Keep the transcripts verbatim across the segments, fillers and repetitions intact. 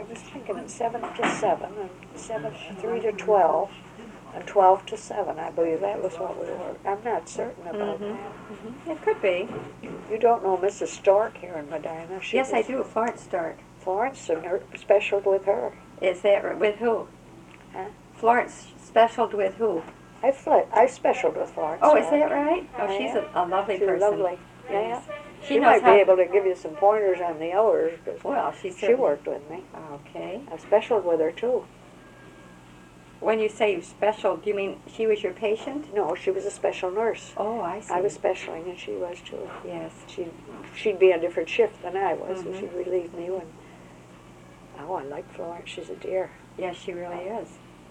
was thinking of seven to seven, and seven, three to twelve, and twelve to seven. I believe that was what we were. I'm not certain about Mm-hmm. that. Mm-hmm. It could be. You don't know Missus Stork here in Medina? She Yes, I was- do. Florence Stark. Florence and her specialed with her. Is that r- with who? Huh? Florence specialed with who? I fl- I specialed with Florence. Oh, is Stark. that right? Oh, she's a, a lovely She's person. lovely. Yeah. She, She, knows might how. be able to give you some pointers on the hours, 'cause Well, she she certainly. worked with me. Okay. I specialed with her too. When you say you special, do you mean she was your patient? No, she was a special nurse. Oh, I see. I was specialing and she was too. Yes. She, she'd be a different shift than I was, so Mhm. she'd relieve me when. Oh, I like Florence. She's a dear. Yes, she really is.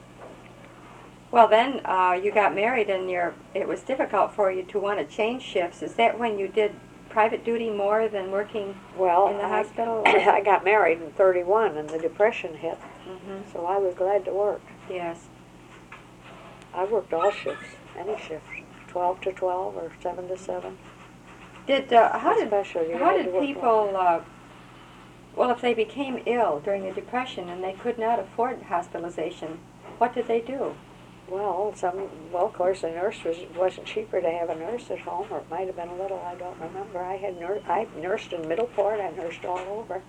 Well, then uh, you got married, and your it was difficult for you to want to change shifts. Is that when you did private duty more than working Well, in the I, hospital? I got married in thirty-one and the Depression hit, Mm-hmm. so I was glad to work. Yes. I worked all shifts, any shift, twelve to twelve or seven to seven. Did uh, how did Especially, you how had did to work people? Uh, well, if they became ill during the Depression and they could not afford hospitalization, what did they do? Well, some, well, of course, a nurse was, wasn't cheaper to have a nurse at home, or it might have been a little, I don't remember. I had nur- I nursed in Middleport, I nursed all over.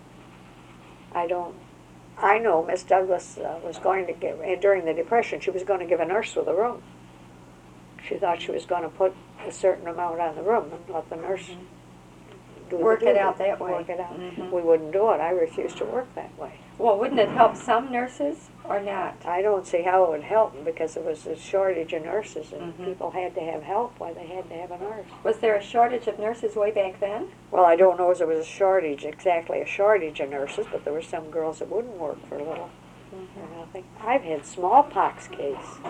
I don't, I know Miss Douglas uh, was going to give, uh, during the Depression, she was going to give a nurse with a room. She thought she was going to put a certain amount on the room and let the nurse do the Work it duty, out that way. Work it out. Mhm. We wouldn't do it. I refused to work that way. Well, wouldn't it help some nurses or not? I don't see how it would help them because there was a shortage of nurses and Mhm. people had to have help while they had to have a nurse. Was there a shortage of nurses way back then? Well, I don't know if there was a shortage, exactly a shortage of nurses, but there were some girls that wouldn't work for little Mm-hmm. or nothing. I've had smallpox case.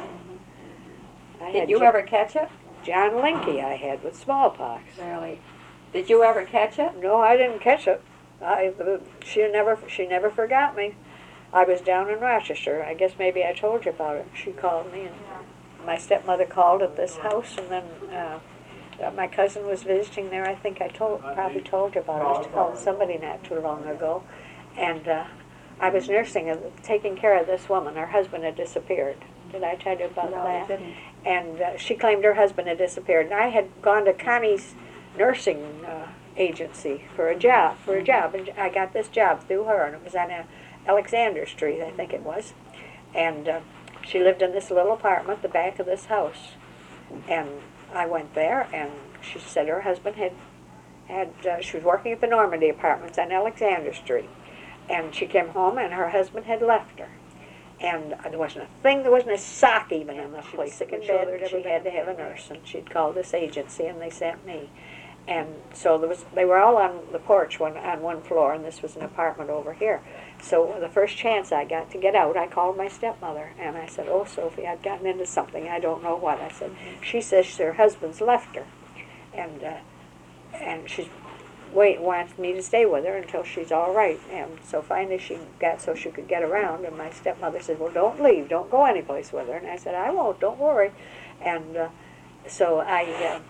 I Did had you Jo- ever catch it? John Linke I had with smallpox. Really? Did you ever catch it? No, I didn't catch it. I, the, she never she never forgot me. I was down in Rochester. I guess maybe I told you about it. She called me, and my stepmother called at this house, and then uh, uh, my cousin was visiting there. I think I told probably told you about it. I called somebody not too long ago, and uh, I was nursing and taking care of this woman. Her husband had disappeared. Did I tell you about No, that? you didn't. And uh, she claimed her husband had disappeared. And I had gone to Connie's nursing uh, agency for a job, for a job, and I got this job through her, and it was on uh, Alexander Street, I think it was. And uh, she lived in this little apartment, the back of this house. And I went there, and she said her husband had, had uh, she was working at the Normandy Apartments on Alexander Street. And she came home, and her husband had left her. And there wasn't a thing, there wasn't a sock even in the place. Sick in bed, and she had to have a nurse, and she'd called this agency, and they sent me. And so there was, they were all on the porch one, on one floor, and this was an apartment over here. So the first chance I got to get out, I called my stepmother, and I said, "Oh, Sophie, I've gotten into something, I don't know what." I said, she says her husband's left her, and uh, and she's wait wants me to stay with her until she's all right. And so finally she got so she could get around, and my stepmother said, "Well, don't leave, don't go anyplace with her." And I said, "I won't, don't worry." And uh, so I uh,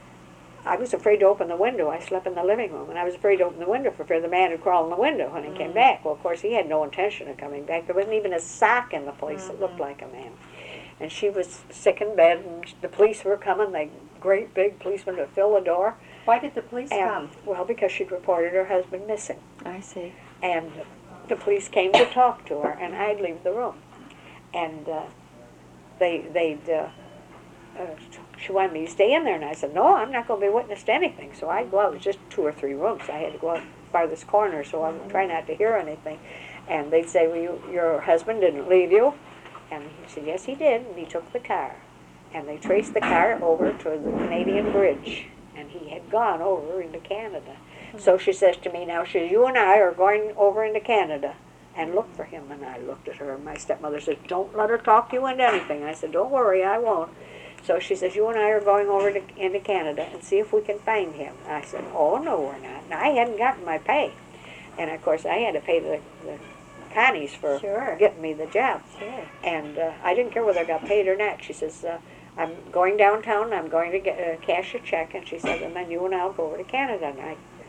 I was afraid to open the window. I slept in the living room, and I was afraid to open the window for fear the man would crawl in the window when he came back. Well, of course, he had no intention of coming back. There wasn't even a sock in the place that looked like a man. And she was sick in bed, and the police were coming, the great big policemen to fill the door. Why did the police And, come? well, because she'd reported her husband missing. I see. And the police came to talk to her, and I'd leave the room. And uh, they, they'd, uh, uh, she wanted me to stay in there, and I said, "No, I'm not going to be witness to anything." So I'd go out, it was just two or three rooms. I had to go out farthest corner, so I would try not to hear anything. And they'd say, "Well, you, your husband didn't leave you?" And he said, "Yes, he did," and he took the car. And they traced the car over to the Canadian Bridge, and he had gone over into Canada. So she says to me now, she says, "You and I are going over into Canada and look for him." And I looked at her, and my stepmother said, "Don't let her talk you into anything." I said, "Don't worry, I won't." So she says, "You and I are going over to, into Canada and see if we can find him." I said, "Oh, no, we're not." And I hadn't gotten my pay. And, of course, I had to pay the, the Connies for Sure. getting me the job. Sure. And uh, I didn't care whether I got paid or not. She says, uh, "I'm going downtown, I'm going to get uh, cash a check." And she said, "And then you and I will go over to Canada." And I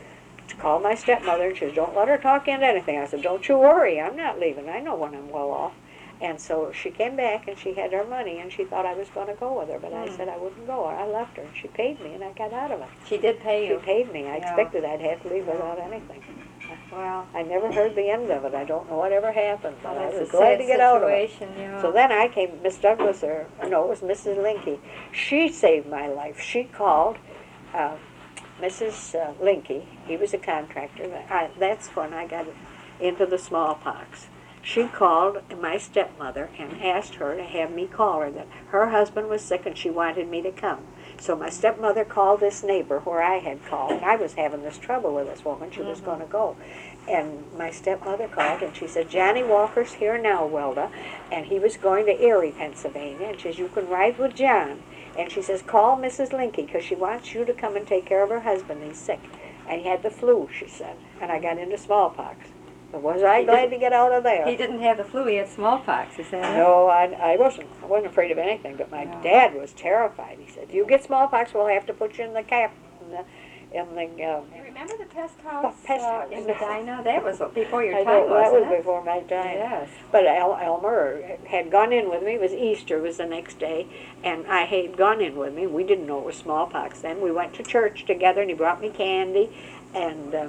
called my stepmother, and she said, don't let her talk into anything. I said, don't you worry, I'm not leaving. I know when I'm well off. And so she came back, and she had her money, and she thought I was going to go with her, but I Hmm. said I wouldn't go. I left her, and she paid me, and I got out of it. She did pay She you. paid me. I Yeah. expected I'd have to leave without anything. Well, I never heard the end of it. I don't know whatever happened, but well, I that's was a glad sad to get out of it. situation, yeah. So then I came, Miss Douglas, or no, it was Missus Linky. She saved my life. She called uh, Missus Uh, Linky. He was a contractor. I, that's when I got into the smallpox. She called my stepmother and asked her to have me call her, that her husband was sick and she wanted me to come. So my stepmother called this neighbor where I had called, and I was having this trouble with this woman. She was Mhm. going to go. And my stepmother called, and she said, Johnny Walker's here now, Wilda, and he was going to Erie, Pennsylvania, and she says, you can ride with John. And she says, call Missus Linky, because she wants you to come and take care of her husband. He's sick. And he had the flu, she said, and I got into smallpox. But was I He glad didn't- to get out of there? He didn't have the flu, he had smallpox, is that it? No, I, I wasn't. I wasn't afraid of anything. But my No. dad was terrified. He said, "If you get smallpox, we'll have to put you in the cap, in the, in the." Um, You remember the pest house, pest uh, house. in Medina? That was before your I time, know, that wasn't was it? before my time. Yes. But El, Elmer had gone in with me. It was Easter, was the next day, and I had gone in with me. We didn't know it was smallpox then. We went to church together, and he brought me candy, and uh,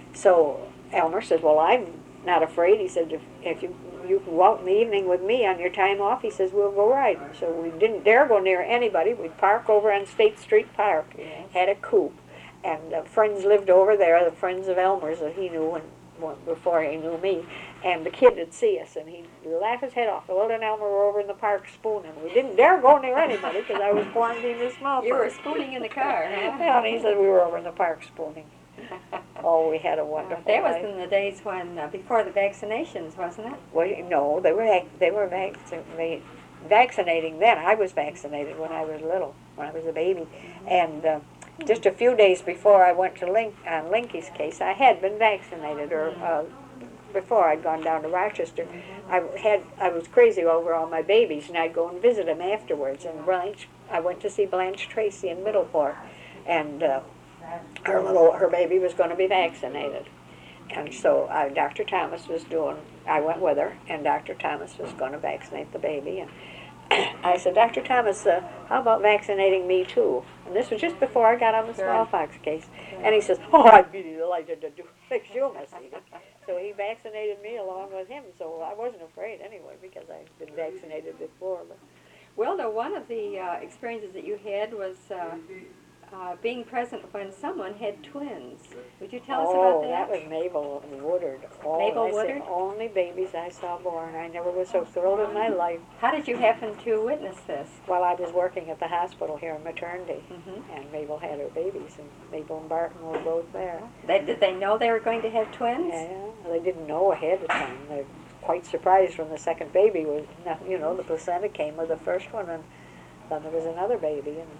so Elmer says, "Well, I'm not afraid." He said, "If, if you you can go out in the evening with me on your time off," he says, "we'll go riding." So we didn't dare go near anybody. We'd park over on State Street Park. Yes. Had a coupe, and uh, friends lived over there. The friends of Elmer's that he knew when, when before he knew me. And the kid would see us, and he'd laugh his head off. Will and Elmer were over in the park spooning. We didn't dare go near anybody because I was quarantined with smallpox. You were spooning in the car, huh? Yeah, and he said we were over in the park spooning. Oh, we had a wonderful That was life. in the days when, uh, before the vaccinations, wasn't it? Well, no, they were vac- they were vac- they, vaccinating then. I was vaccinated when I was little, when I was a baby, and uh, just a few days before I went to Link on Linky's case, I had been vaccinated, or uh, before I'd gone down to Rochester. I had I was crazy over all my babies, and I'd go and visit them afterwards. And Blanche, I went to see Blanche Tracy in Middleport, and uh, her little her baby was going to be vaccinated. And so uh, Doctor Thomas was doing, I went with her, and Doctor Thomas was going to vaccinate the baby. And I said, Doctor Thomas, uh, how about vaccinating me too? And this was just before I got on the Good. smallpox case. And he says, oh, I'd be delighted to do fix you, Miss Edith. So he vaccinated me along with him, so I wasn't afraid anyway because I'd been vaccinated before. But Well, no, one of the uh, experiences that you had was uh, uh, being present when someone had twins. Would you tell us oh, about that? that was Mabel Woodard. Oh, Mabel that's Woodard? the only babies I saw born. I never was so thrilled in my life. How did you happen to witness this? Well, I was working at the hospital here in maternity, Mm-hmm. and Mabel had her babies, and Mabel and Barton were both there. They, did they know they were going to have twins? Yeah, they didn't know ahead of time. They were quite surprised when the second baby was, you know, the placenta came with the first one, and then there was another baby. And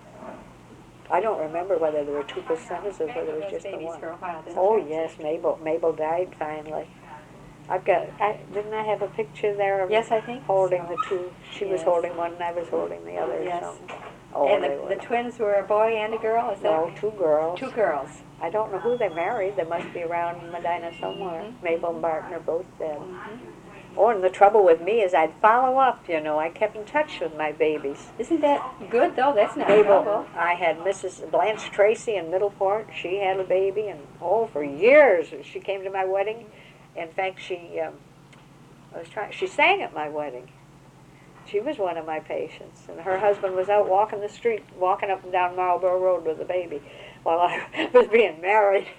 I don't remember whether there were two placentas or whether it was Those just the babies one. for a while, didn't Oh they? yes, Mabel. Mabel died finally. I've got. I didn't I have a picture there of Yes, I think holding so. the two. She was Yes. holding one, and I was holding the other. Yes. So. Oh, And they the, were. the twins were a boy and a girl, is No, that? two girls. Two girls. I don't know who they married. They must be around Medina somewhere. Mhm. Mabel and Barton are both dead. Mhm. Oh, and the trouble with me is I'd follow up, you know. I kept in touch with my babies. Isn't that good, though? That's not Mabel, trouble. I had Missus Blanche Tracy in Middleport. She had a baby, and oh, for years she came to my wedding. In fact, she um, I was trying. She sang at my wedding. She was one of my patients, and her husband was out walking the street, walking up and down Marlborough Road with a baby, while I was being married.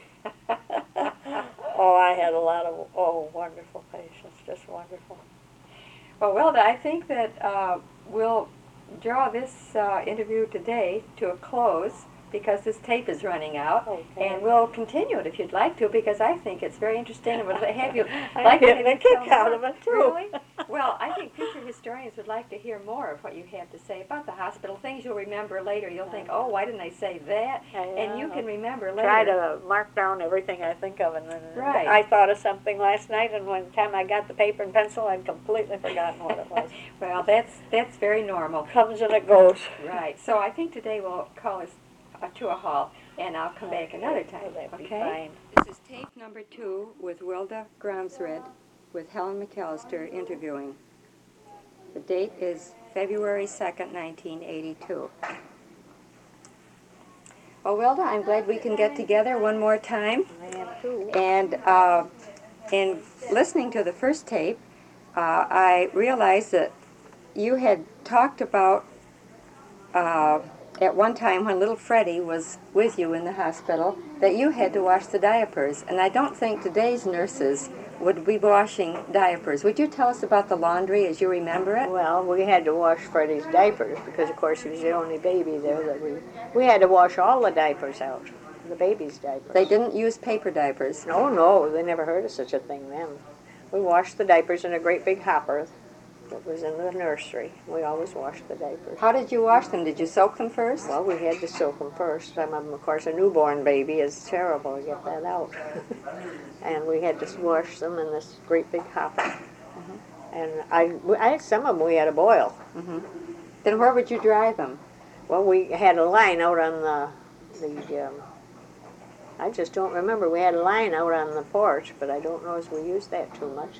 Oh, I had a lot of oh wonderful patients, just wonderful. Well, Wilda, I think that uh, we'll draw this uh, interview today to a close because this tape is running out, Okay. and we'll continue it if you'd like to because I think it's very interesting and would have you I'm like to getting have a you tell kick out more. of it too. Really? Well, I think future historians would like to hear more of what you have to say about the hospital. Things you'll remember later. You'll think, oh, why didn't I say that? And you can remember later. Try to mark down everything I think of, and then Right. I thought of something last night, and when the time I got the paper and pencil, I'd completely forgotten what it was. Well, that's that's very normal. Comes and it goes. Right. So I think today we'll call this uh, to a halt, and I'll come back another time. That'd be Okay? fine. Is is tape number two with Wilda Gromsred with Helen McAllister interviewing. The date is February second, nineteen eighty-two. Well, Wilda, I'm glad we can get together one more time. I am too. And uh, in listening to the first tape, uh, I realized that you had talked about uh, at one time when little Freddie was with you in the hospital that you had to wash the diapers. And I don't think today's nurses would be washing diapers. Would you tell us about the laundry as you remember it? Well, we had to wash Freddie's diapers because, of course, he was the only baby there that we... We had to wash all the diapers out, the baby's diapers. They didn't use paper diapers. No, no, they never heard of such a thing then. We washed the diapers in a great big hopper that was in the nursery. We always washed the diapers. How did you wash them? Did you soak them first? Well, we had to soak them first. Some of them, of course, a newborn baby is terrible to get that out. And we had to wash them in this great big hopper. Mm-hmm. And I, I, some of them we had to boil. Mm-hmm. Then where would you dry them? Well, we had a line out on the, the um, I just don't remember. We had a line out on the porch, but I don't know if we used that too much.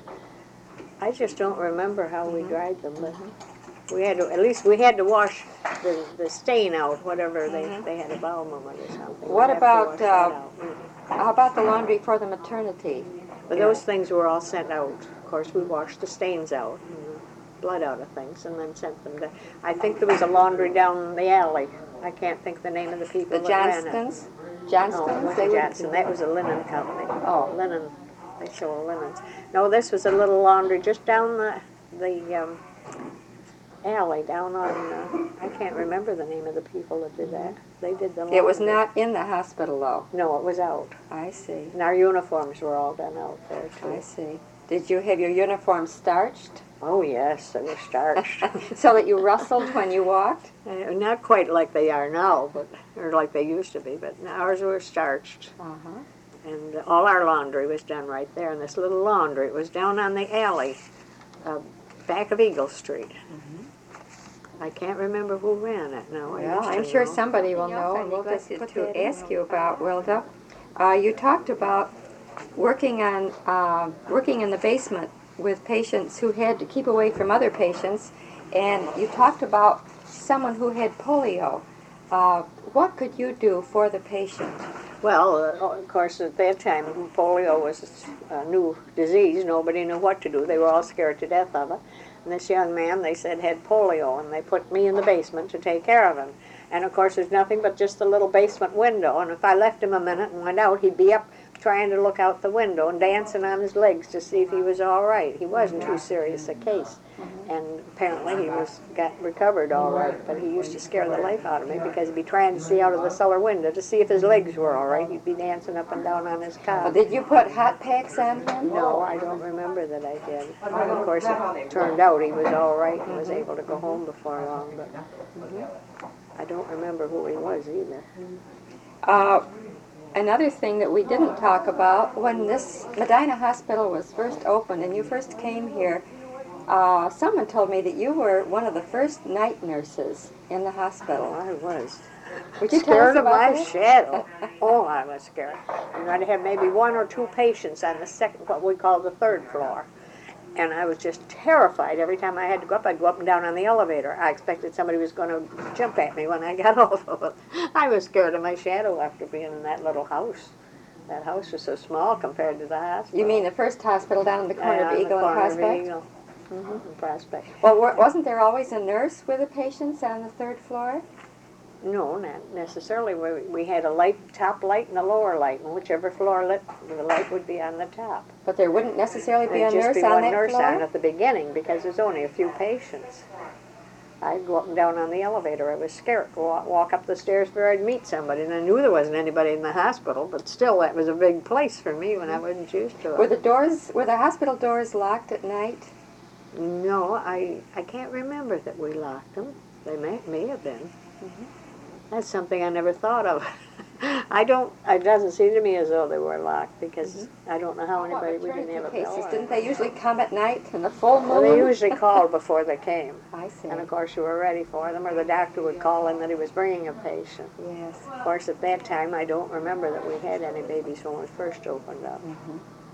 I just don't remember how mm-hmm. we dried them, but mm-hmm. we had to, at least we had to wash the, the stain out, whatever mm-hmm. they, they had a bowel movement or something. What about, uh, how about the laundry for the maternity? But those things were all sent out. Of course, we washed the stains out, and the blood out of things, and then sent them to, I think there was a laundry down the alley. I can't think the name of the people the that ran it. Johnstons? Johnstons? No, they Johnson. That was a linen company. Oh. Linen. They sell linens. No, this was a little laundry just down the, the um, alley, down on, uh, I can't remember the name of the people that did that. They did the laundry. It was not in the hospital, though? No, it was out. I see. And our uniforms were all done out there, too. I see. Did you have your uniform starched? Oh, yes, they were starched. So that you rustled when you walked? Uh, not quite like they are now, but or like they used to be, but ours were starched. Uh-huh. And all our laundry was done right there in this little laundry. It was down on the alley, uh, back of Eagle Street. Mm-hmm. I can't remember who ran it now. I Well, used I'm to sure know. somebody will know, and we'll just put to ask you about, Wilda. Uh, you talked about working on uh, working in the basement with patients who had to keep away from other patients, and you talked about someone who had polio. Uh, what could you do for the patient? Well, uh, of course, at that time, polio was a new disease. Nobody knew what to do. They were all scared to death of it. And this young man, they said, had polio, and they put me in the basement to take care of him. And, of course, there's nothing but just a little basement window, and if I left him a minute and went out, he'd be up trying to look out the window and dancing on his legs to see if he was all right. He wasn't too serious a case, and apparently he was got recovered all right, but he used to scare the life out of me because he'd be trying to see out of the cellar window to see if his legs were all right. He'd be dancing up and down on his Well, cot. did you put hot packs on him? No, I don't remember that I did. And of course, it turned out he was all right and was able to go home before long, but I don't remember who he was either. Uh, Another thing that we didn't talk about, when this Medina Hospital was first opened and you first came here, uh, someone told me that you were one of the first night nurses in the hospital. I was. Would you tell Scared us of about my that? shadow. Oh, I was scared. And I'd have maybe one or two patients on the second, what we call the third floor. And I was just terrified. Every time I had to go up, I'd go up and down on the elevator. I expected somebody was going to jump at me when I got off of it. I was scared of my shadow after being in that little house. That house was so small compared to the hospital. You mean the first hospital down in the corner Yeah, of on the Eagle and corner of Prospect? Eagle. Mm-hmm, Prospect. Well, wa- wasn't there always a nurse with the patients on the third floor? No, not necessarily. We, we had a light, top light and a lower light, and whichever floor lit, the light would be on the top. But there wouldn't necessarily be a There'd just nurse be on one that nurse floor? on at the beginning because there's only a few patients. I'd go up and down on the elevator. I was scared to walk, walk up the stairs where I'd meet somebody, and I knew there wasn't anybody in the hospital, but still that was a big place for me when I wasn't used to it. Were the doors, were the hospital doors locked at night? No, I, I can't remember that we locked them. They may, may have been. Mm-hmm. That's something I never thought of. I don't, it doesn't seem to me as though they were locked, because Mm-hmm. I don't know how How about anybody, we didn't maternity have a bell cases? or Didn't they anything. usually come at night in the full moon? Well, they usually called before they came. I see. And of course you were ready for them, or the doctor would call in that he was bringing a patient. Yes. Of course, at that time, I don't remember that we had any babies when we first opened up. Mm-hmm.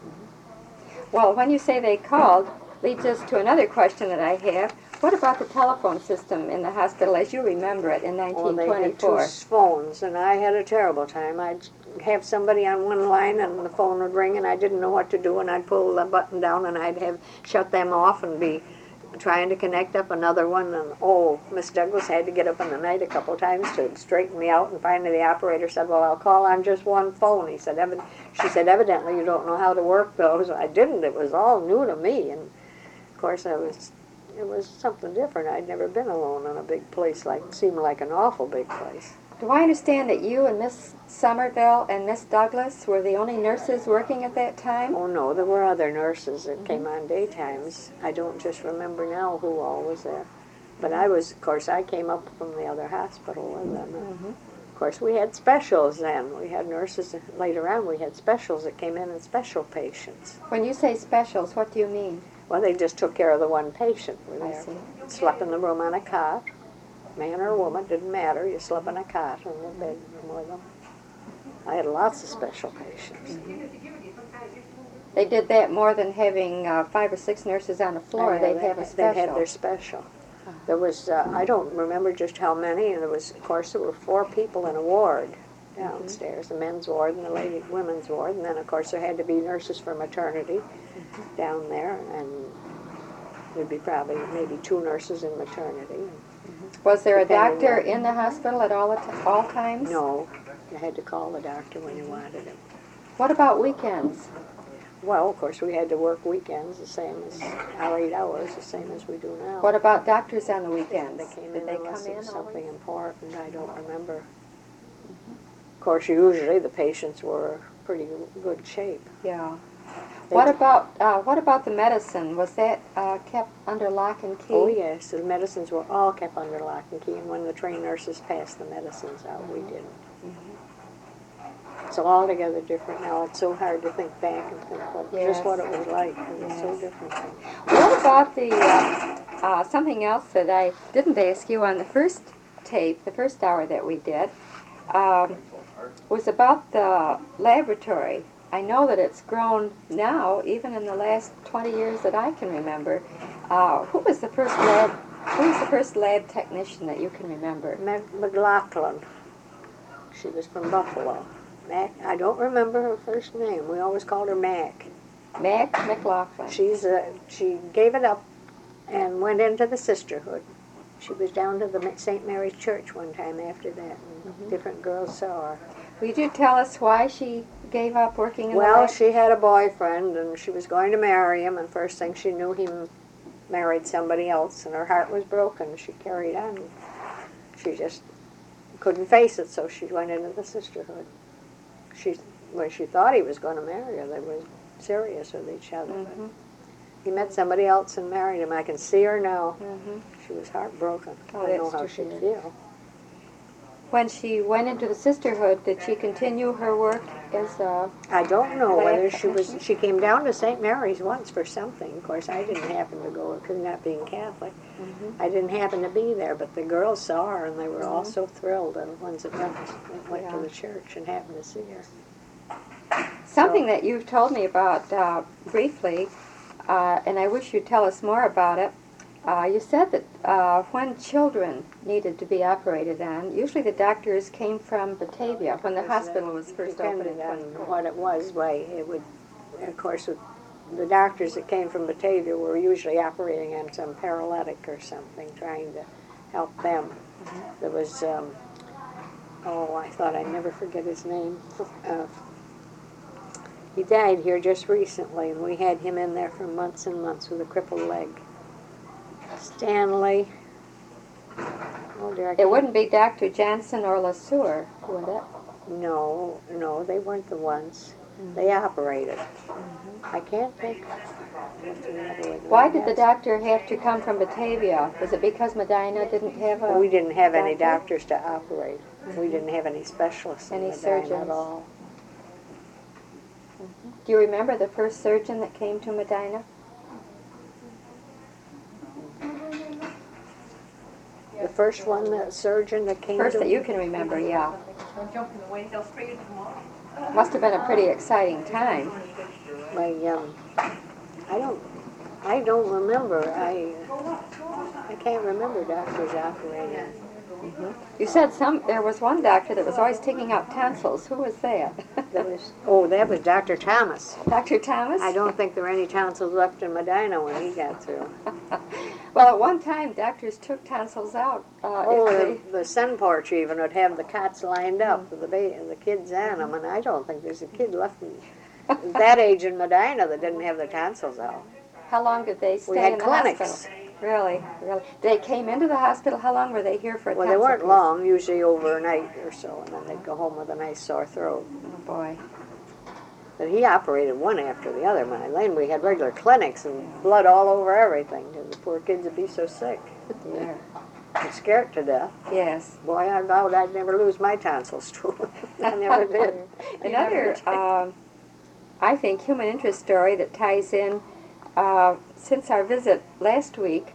Well, when you say they called, leads us to another question that I have. What about the telephone system in the hospital as you remember it in Well, nineteen they had two twenty-four? phones, and I had a terrible time. I'd have somebody on one line, and the phone would ring, and I didn't know what to do, and I'd pull the button down, and I'd have shut them off and be trying to connect up another one. And oh, Miss Douglas had to get up in the night a couple times to straighten me out, and finally the operator said, "Well, I'll call on just one phone." He said, Evid she said, "Evidently you don't know how to work those." I didn't. It was all new to me, and of course I was. It was something different. I'd never been alone in a big place like seemed like an awful big place. Do I understand that you and Miss Somerville and Miss Douglas were the only nurses working at that time? Oh no, there were other nurses that mm-hmm. came on daytimes. I don't just remember now who all was there. But I was, of course, I came up from the other hospital with them. Mm-hmm. Of course, we had specials then. We had nurses, later on we had specials that came in and special patients. When you say specials, what do you mean? Well, they just took care of the one patient. We I see. Slept in the room on a cot. Man or woman, didn't matter. You slept in a cot in the bedroom with them. I had lots of special patients. Mm-hmm. They did that more than having uh, five or six nurses on the floor. Yeah, they'd they, have a special. They'd have their special. There was, uh, I don't remember just how many, and there was, of course, there were four people in a ward downstairs, mm-hmm. the men's ward and the lady, women's ward, and then, of course, there had to be nurses for maternity mm-hmm. down there, and there'd be probably maybe two nurses in maternity. Mm-hmm. Was there a doctor in the hospital at all, at all times? No. You had to call the doctor when you wanted him. What about weekends? Well, of course, we had to work weekends the same as our eight hours, the same as we do now. What about doctors on the weekends? They came Did in they unless come it was in something always? important. I don't remember. Mm-hmm. Of course, usually the patients were pretty good shape. Yeah. They What about uh, what about the medicine? Was that uh, kept under lock and key? Oh yes, the medicines were all kept under lock and key, and when the trained nurses passed the medicines out, mm-hmm. we didn't. Mm-hmm. It's altogether different now. It's so hard to think back and think what, yes. just what it was like. It was yes. so different. What about the uh, uh, something else that I didn't ask you on the first tape, the first hour that we did, um, was about the laboratory. I know that it's grown now, even in the last twenty years that I can remember. Uh, who was the first lab? Who was the first lab technician that you can remember? Mac McLaughlin. She was from Buffalo. Mac. I don't remember her first name. We always called her Mac. Mac McLaughlin. She's a, she gave it up and went into the sisterhood. She was down to the Saint Mary's Church one time after that, and mm-hmm. different girls saw her. Would you tell us why she gave up working in well, the lab? Well, she had a boyfriend, and she was going to marry him, and first thing she knew, he married somebody else, and her heart was broken. She carried on. She just couldn't face it, so she went into the sisterhood. She, when she thought he was going to marry her, they were serious with each other. Mm-hmm. He met somebody else and married him. I can see her now. Mm-hmm. She was heartbroken. Oh, I don't know how that's she'd too feel. When she went into the sisterhood, did she continue her work as a... I don't know lab whether she was. technician? She came down to Saint Mary's once for something. Of course, I didn't happen to go because not being Catholic, mm-hmm. I didn't happen to be there. But the girls saw her, and they were mm-hmm. all so thrilled. And the ones that went, went yeah. to the church and happened to see her. Something so, that you've told me about uh, briefly, uh, and I wish you'd tell us more about it. Uh, you said that uh, when children needed to be operated on, usually the doctors came from Batavia when the hospital was first opened in on twenty-four. what it was, why it would, of course, the doctors that came from Batavia were usually operating on some paralytic or something, trying to help them. Mm-hmm. There was, um, oh, I thought I'd never forget his name. Uh, he died here just recently, and we had him in there for months and months with a crippled leg. Stanley. Oh dear, I it wouldn't be Doctor Johnson or LeSueur, would it? No, no, they weren't the ones. They operated. I can't think. What's the other one? Why did the Yes. doctor have to come from Batavia? Was it because Medina didn't have a We didn't have any doctor? doctors to operate. We didn't have any specialists in Any Medina surgeons? at all. Do you remember the first surgeon that came to Medina? The first one, the surgeon that came First to that you can remember, yeah. Must have been a pretty exciting time. my, um, I don't, I don't remember. I, I can't remember doctors operating. You said some. There was one doctor that was always taking out tonsils. Who was that? That was, oh, that was Doctor Thomas. Doctor Thomas? I don't think there were any tonsils left in Medina when he got through. Well, at one time, doctors took tonsils out. Uh, Oh, if the, the sun porch even would have the cots lined up with the ba- the kids on them, and I don't think there's a kid left in they, that age in Medina that didn't have their tonsils out. How long did they stay We had in the clinics. hospital? Really, really. They came into the hospital. How long were they here for? A Well, they tonsil weren't piece? long, usually over a night or so, and then they'd go home with a nice sore throat. Oh boy. But he operated one after the other. My Lane, we had regular clinics and blood all over everything, because the poor kids would be so sick. Yeah. And scared to death. Yes. Boy, I vowed I'd never lose my tonsils to him. I never did. Another, um, I think, human interest story that ties in. Uh, since our visit last week,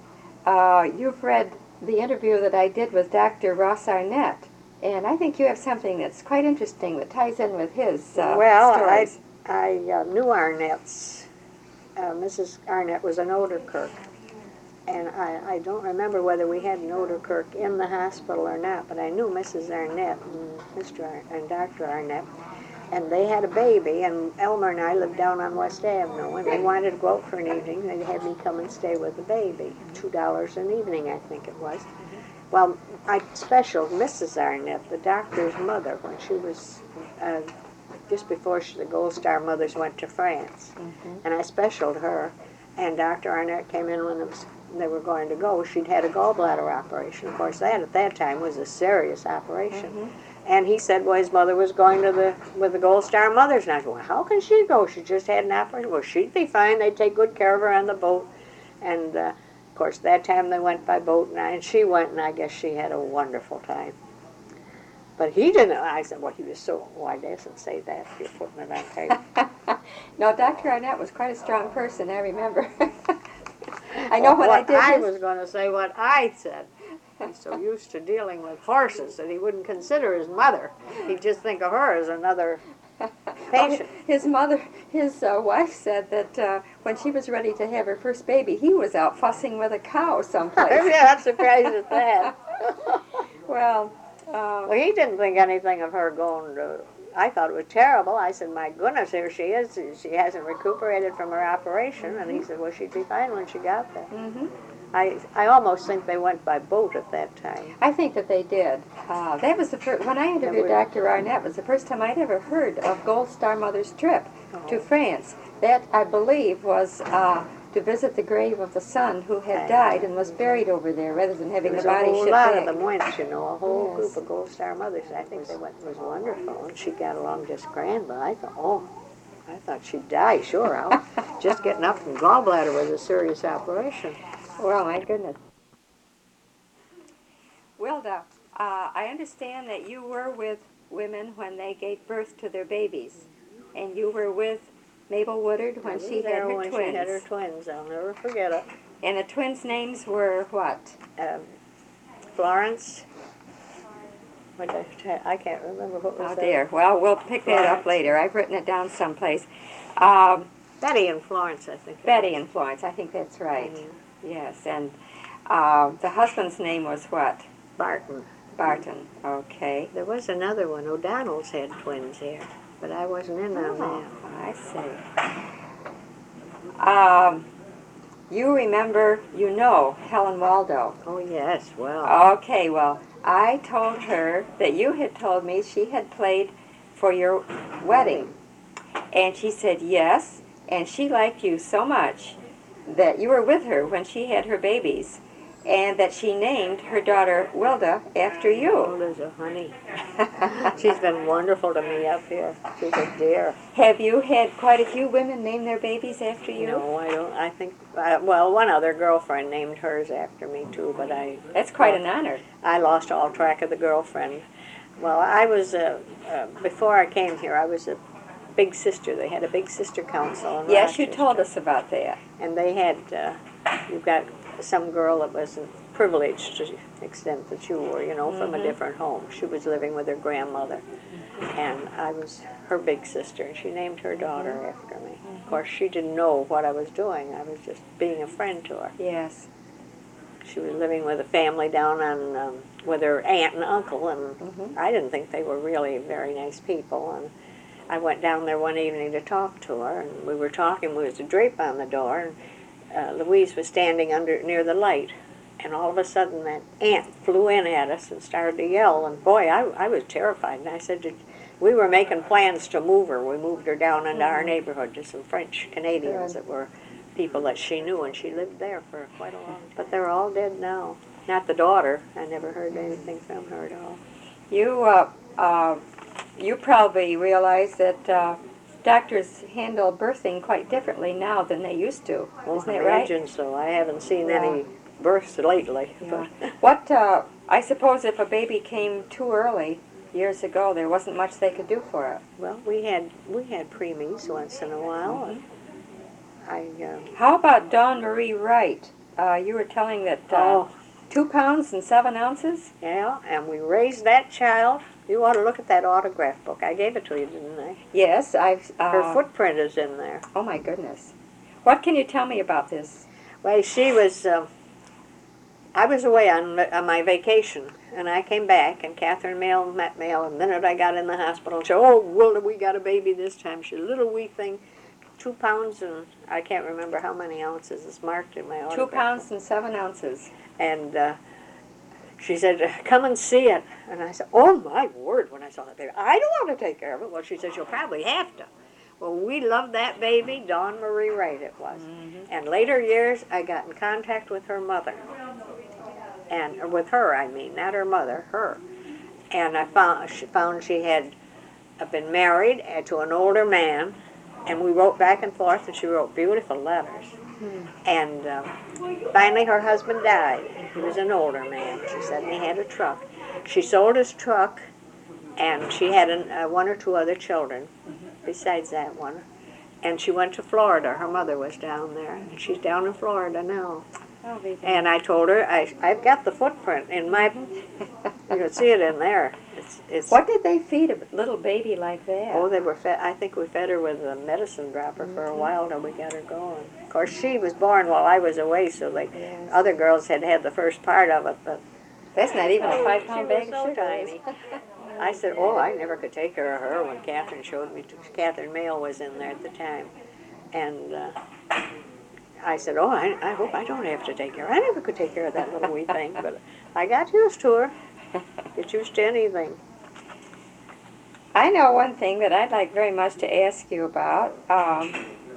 uh, you've read the interview that I did with Doctor Ross Arnett, and I think you have something that's quite interesting that ties in with his uh, Well, stories. I, I uh, knew Arnett's. Uh, Missus Arnett was an Oderkirk, and I, I don't remember whether we had an Oderkirk in the hospital or not, but I knew Missus Arnett and Mister Ar- and Doctor Arnett. And they had a baby, and Elmer and I lived down on West Avenue, and they wanted to go out for an evening. They had me come and stay with the baby, two dollars an evening, I think it was. Well, I specialed Missus Arnett, the doctor's mother, when she was, uh, just before she, the Gold Star mothers went to France. Mm-hmm. And I specialed her, and Doctor Arnett came in when it was, they were going to go. She'd had a gallbladder operation. Of course, that at that time was a serious operation. Mm-hmm. And he said, well, his mother was going to the, with the Gold Star mothers. And I said, well, how can she go? She just had an operation. Well, she'd be fine. They'd take good care of her on the boat. And, uh, of course, that time they went by boat, and, I, and she went, and I guess she had a wonderful time. But he didn't. I said, well, he was so, oh, I doesn't say that if you're putting it on tape. No, Doctor Arnett was quite a strong person, I remember. I know Well, when I what did I his- was going to say what I said. He's so used to dealing with horses that he wouldn't consider his mother. He'd just think of her as another patient. His mother, his uh, wife said that uh, when she was ready to have her first baby, he was out fussing with a cow someplace. I'm not surprised at that. Well, uh, Well, he didn't think anything of her going to. I thought it was terrible. I said, my goodness, here she is. She hasn't recuperated from her operation. And he said, well, she'd be fine when she got there. hmm I, I almost think they went by boat at that time. I think that they did. Uh, that was the first, when I interviewed was- Doctor Arnett, was the first time I'd ever heard of Gold Star Mother's trip to Oh. France. That, I believe, was uh, to visit the grave of the son who had Right. died and was buried over there, rather than having There the was a body whole shipped lot back. of them went, you know, a whole Yes. group of Gold Star mothers. I think they went, it was wonderful, and she got along just grand, but I thought, oh, I thought she'd die, sure. Out. Just getting up from gallbladder was a serious operation. Well, my goodness. Wilda, uh, I understand that you were with women when they gave birth to their babies, and you were with Mabel Woodard when I was she had there her when twins. she had her twins, I'll never forget it. And the twins' names were what? Um, Florence. What did I, tell- I can't remember what was Oh that. dear. Well, we'll pick that up Florence. later. I've written it down someplace. Um, Betty and Florence, I think. it Betty was. and Florence. I think that's right. Mhm. Yes. And uh, the husband's name was what? Barton. Barton. Okay. There was another one. O'Donnell's had twins here, but I wasn't in on Oh, that. I see. Um, you remember, you know, Helen Waldo. Oh, yes, well. Okay, well, I told her that you had told me she had played for your wedding. And she said yes, and she liked you so much that you were with her when she had her babies. and that she named her daughter Wilda after you. Wilda's a honey. She's been wonderful to me up here. She's a dear. Have you had quite a few women name their babies after you? No, I don't. I think, uh, well, one other girlfriend named hers after me, too, but I... That's quite an honor. I lost all track of the girlfriend. Well, I was, uh, uh, before I came here, I was a big sister. They had a big sister council in Yes, you Rochester. told us about that. And they had, uh, you've got some girl that wasn't privileged to the extent that you were, you know, from Mhm. a different home. She was living with her grandmother. And I was her big sister, and she named her daughter after me. Of course, she didn't know what I was doing. I was just being a friend to her. Yes. She was living with a family down on, um, with her aunt and uncle, and Mhm. I didn't think they were really very nice people. And I went down there one evening to talk to her, and we were talking. There was a drape on the door, and uh, Louise was standing under near the light. And all of a sudden, that aunt flew in at us and started to yell. And boy, I, I was terrified. And I said, Did, we were making plans to move her. We moved her down into our neighborhood to some French Canadians that were people that she knew, and she lived there for quite a long time. But they're all dead now. Not the daughter. I never heard anything from her at all. You, uh, uh, you probably realize that uh, doctors handle birthing quite differently now than they used to. Well, Isn't I that right? imagine so. I haven't seen Yeah. any births lately. Yeah. But What, uh, I suppose if a baby came too early years ago, there wasn't much they could do for it. well, we had we had preemies once in a while. And I uh, How about Dawn Marie Wright? Uh, you were telling that uh, oh two pounds and seven ounces? yeah, and we raised that child. You ought to look at that autograph book. I gave it to you, didn't I? Yes, I've. Uh, Her footprint is in there. Oh my goodness! What can you tell me about this? Well, she was. Uh, I was away on, on my vacation, and I came back, and Catherine Mail met me. And the minute I got in the hospital, she said, "Oh, Wilda, we got a baby this time." She's a little wee thing, two pounds and I can't remember how many ounces. It's marked in my autograph. Two pounds and seven ounces. And uh, she said, "Come and see it." And I said, "Oh my word!" When I saw that baby, I don't want to take care of it. Well, she said, "You'll probably have to." Well, we loved that baby. Dawn Marie Wright it was. Mm-hmm. And later years, I got in contact with her mother. And or with her, I mean, not her mother, her. And I found she found she had uh, been married uh, to an older man, and we wrote back and forth, and she wrote beautiful letters. Hmm. And um, finally, her husband died. He was an older man, she said, and he had a truck. She sold his truck, and she had an, uh, one or two other children besides that one. And she went to Florida. Her mother was down there, and she's down in Florida now. Oh, baby. And I told her, I, I've got the footprint in my, you can see it in there. It's, it's. What did they feed a little baby like that? Oh, they were fed, I think we fed her with a medicine dropper for a while till we got her going. Of course, she was born while I was away, so like Yes. other girls had had the first part of it, but That's not even a Oh, five-pound she bag was of so sugar. tiny. I said, oh, I never could take care of her when Catherine showed me. To, Catherine Mail was in there at the time. And uh, I said, oh, I, I hope I don't have to take care. I never could take care of that little wee thing, but I got used to her. Get used to anything. I know one thing that I'd like very much to ask you about. Um,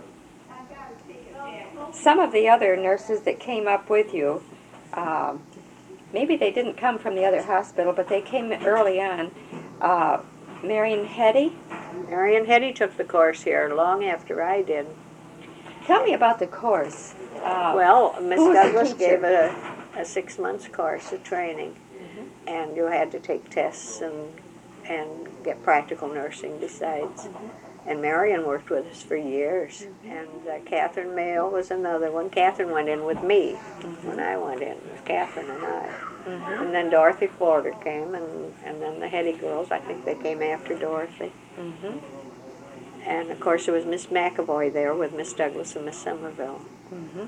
some of the other nurses that came up with you, um, maybe they didn't come from the other hospital, but they came early on. Uh, Marion Hetty, Marion Hetty took the course here long after I did. tell me about the course. Uh, Well, Miss who was the Douglas teacher? gave a, a six months course of training, and you had to take tests and and get practical nursing besides. And Marion worked with us for years, and uh, Catherine Mayo was another one. Catherine went in with me when I went in. It was Catherine and I. And then Dorothy Florida came, and, and then the Hetty girls, I think they came after Dorothy. Mhm. And of course there was Miss McAvoy there with Miss Douglas and Miss Somerville. Mhm.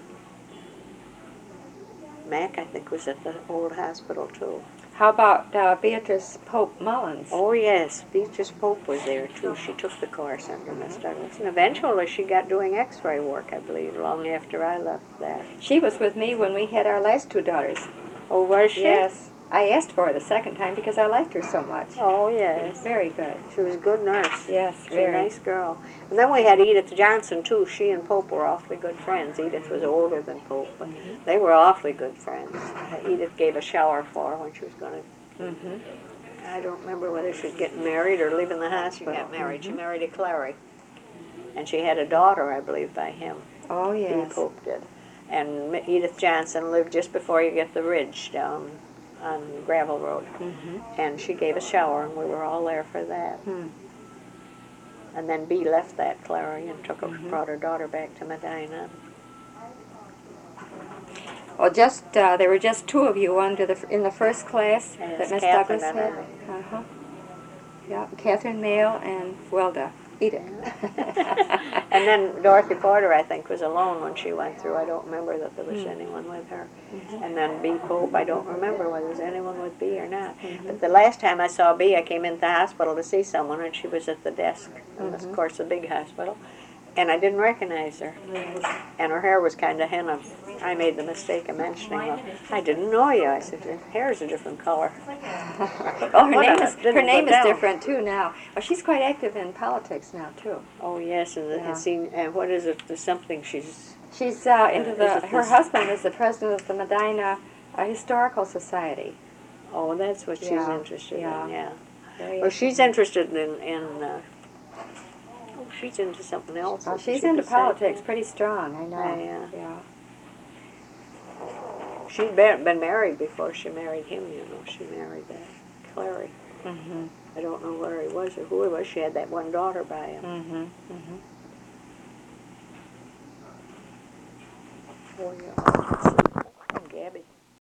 Mac, I think, was at the old hospital too. How about uh, Beatrice Pope Mullins? Oh yes, Beatrice Pope was there too. She took the course under Miss Douglas. And eventually she got doing x-ray work, I believe, long after I left that. She was with me when we had our last two daughters. Oh, was she? Yes. I asked for her the second time because I liked her so much. Oh, It was yes. very good. She was a good nurse. Yes, She was a very. nice girl. And then we had Edith Johnson, too. She and Pope were awfully good friends. Edith was older than Pope, but Mhm. they were awfully good friends. Uh, Edith gave a shower for her when she was going to, Mhm. I don't remember whether she was getting married or leaving the hospital. She got married. She Mhm. married a Clary. And she had a daughter, I believe, by him. Oh, B. yes. Pope did. And M- Edith Johnson lived just before you get the ridge down on Gravel Road. Mhm. And she gave a shower, and we were all there for that. Hmm. And then Bee left that Clary and took her, Mhm. brought her daughter back to Medina. Well, just uh, there were just two of you under the in the first class Yes, that Miss Catherine Douglas and had. Uh huh. Yeah, Catherine Mayle and Wilda. Edith. And then Dorothy Porter, I think, was alone when she went through. I don't remember that there was Hmm. anyone with her. Mhm. And then Bee Pope, I don't remember whether there was anyone with Bee or not. Mhm. But the last time I saw Bee, I came into the hospital to see someone, and she was at the desk. And this, Mhm. of course, a big hospital. And I didn't recognize her. And her hair was kind of henna. I made the mistake of mentioning, well, I didn't know you. I said, your hair's a different color. Well, her What name a- is didn't her go name is down. different too now. Well, she's quite active in politics now too. Oh, yes, and, the, Yeah. and, see, and what is it? There's something she's... She's uh, into is the. it Her this- husband is the president of the Medina uh, Historical Society. Oh, that's what she's Yeah, interested yeah. in, yeah. Very Well, she's interested in... in uh, oh, she's into something else. Well, isn't she's she, into besides politics that? pretty strong. I know. I, uh, Yeah. She'd been, been married before she married him, you know. She married that Clary. Mhm. I don't know where he was or who he was. She had that one daughter by him. Mhm. Mhm. Oh, yeah. Let's see.